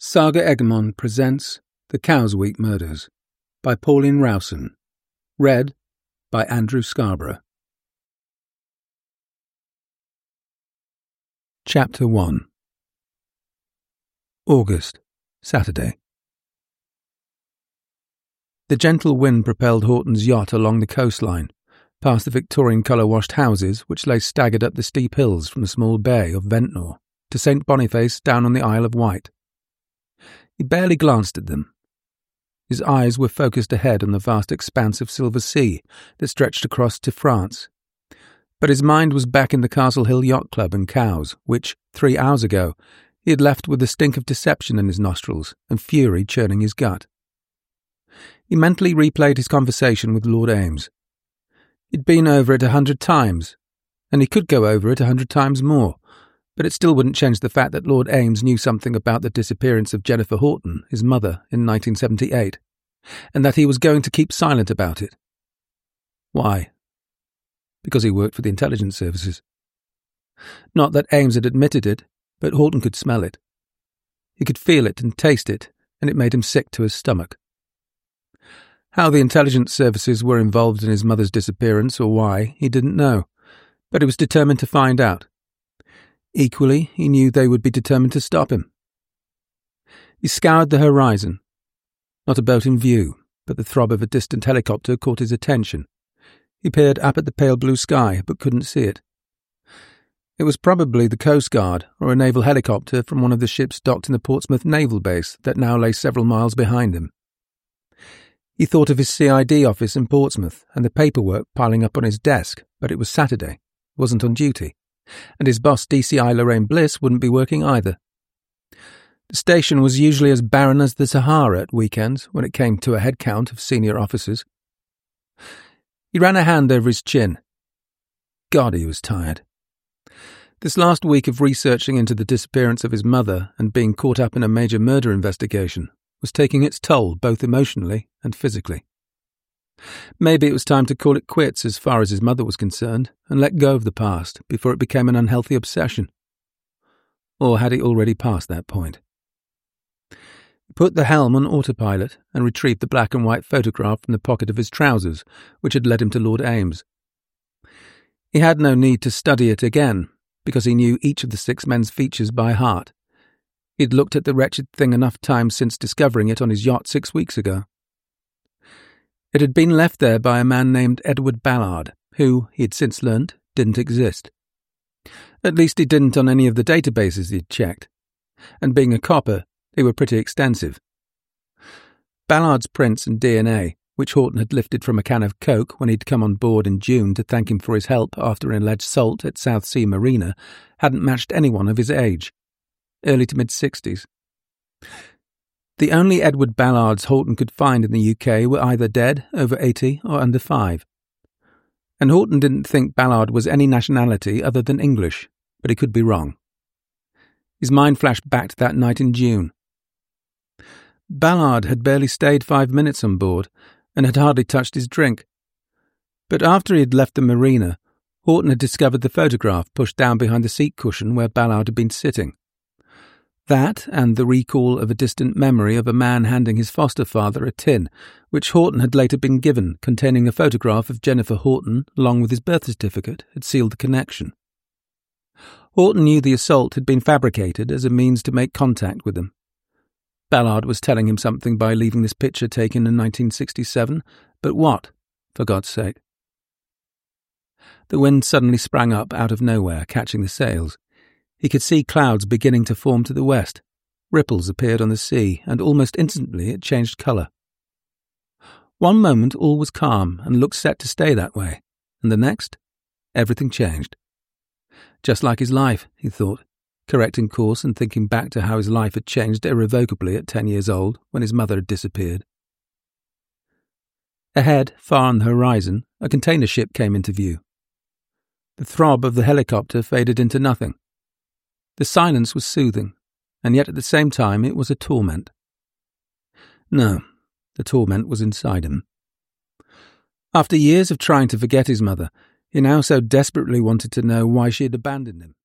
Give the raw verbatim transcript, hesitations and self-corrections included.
Saga Egmont presents The Cowsweek Murders by Pauline Rowson. Read by Andrew Scarborough. Chapter one. August, Saturday. The gentle wind propelled Horton's yacht along the coastline, past the Victorian colour-washed houses which lay staggered up the steep hills from the small bay of Ventnor to Saint Boniface down on the Isle of Wight. He barely glanced at them. His eyes were focused ahead on the vast expanse of silver sea that stretched across to France. But his mind was back in the Castle Hill Yacht Club and Cowes, which, three hours ago, he had left with the stink of deception in his nostrils and fury churning his gut. He mentally replayed his conversation with Lord Ames. He'd been over it a hundred times, and he could go over it a hundred times more, but it still wouldn't change the fact that Lord Ames knew something about the disappearance of Jennifer Horton, his mother, in nineteen seventy-eight, and that he was going to keep silent about it. Why? Because he worked for the intelligence services. Not that Ames had admitted it, but Horton could smell it. He could feel it and taste it, and it made him sick to his stomach. How the intelligence services were involved in his mother's disappearance or why, he didn't know, but he was determined to find out. Equally, he knew they would be determined to stop him. He scoured the horizon. Not a boat in view, but the throb of a distant helicopter caught his attention. He peered up at the pale blue sky, but couldn't see it. It was probably the Coast Guard or a naval helicopter from one of the ships docked in the Portsmouth naval base that now lay several miles behind him. He thought of his C I D office in Portsmouth and the paperwork piling up on his desk, but it was Saturday, wasn't on duty, and his boss D C I Lorraine Bliss wouldn't be working either. The station was usually as barren as the Sahara at weekends when it came to a head count of senior officers. He ran a hand over his chin. God, he was tired. This last week of researching into the disappearance of his mother and being caught up in a major murder investigation was taking its toll both emotionally and physically. Maybe it was time to call it quits as far as his mother was concerned and let go of the past before it became an unhealthy obsession. Or had he already passed that point? He put the helm on autopilot and retrieved the black and white photograph from the pocket of his trousers, which had led him to Lord Ames. He had no need to study it again, because he knew each of the six men's features by heart. He'd looked at the wretched thing enough times since discovering it on his yacht six weeks ago. It had been left there by a man named Edward Ballard, who, he had since learnt, didn't exist. At least he didn't on any of the databases he'd checked, and being a copper, they were pretty extensive. Ballard's prints and D N A, which Horton had lifted from a can of Coke when he'd come on board in June to thank him for his help after an alleged assault at South Sea Marina, hadn't matched anyone of his age, early to mid-sixties. The only Edward Ballards Horton could find in the U K were either dead, over eighty, or under five. And Horton didn't think Ballard was any nationality other than English, but he could be wrong. His mind flashed back to that night in June. Ballard had barely stayed five minutes on board, and had hardly touched his drink. But after he had left the marina, Horton had discovered the photograph pushed down behind the seat cushion where Ballard had been sitting. That, and the recall of a distant memory of a man handing his foster father a tin, which Horton had later been given, containing a photograph of Jennifer Horton, along with his birth certificate, had sealed the connection. Horton knew the assault had been fabricated as a means to make contact with him. Ballard was telling him something by leaving this picture taken in nineteen sixty-seven, but what, for God's sake? The wind suddenly sprang up out of nowhere, catching the sails. He could see clouds beginning to form to the west. Ripples appeared on the sea, and almost instantly it changed colour. One moment all was calm and looked set to stay that way, and the next, everything changed. Just like his life, he thought, correcting course and thinking back to how his life had changed irrevocably at ten years old when his mother had disappeared. Ahead, far on the horizon, a container ship came into view. The throb of the helicopter faded into nothing. The silence was soothing, and yet at the same time it was a torment. No, the torment was inside him. After years of trying to forget his mother, he now so desperately wanted to know why she had abandoned him.